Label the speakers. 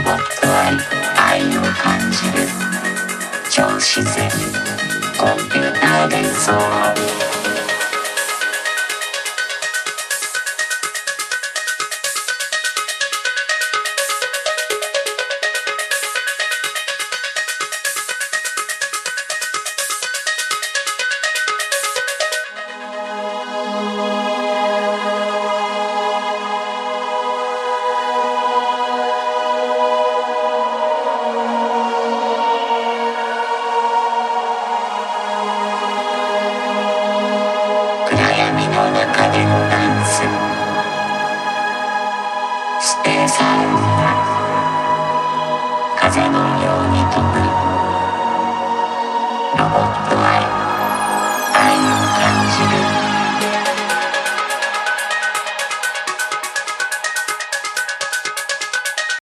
Speaker 1: と愛を感じる超自然コンピューター幻想闇の中でのダンススペーサーウンは風のように飛ぶロボット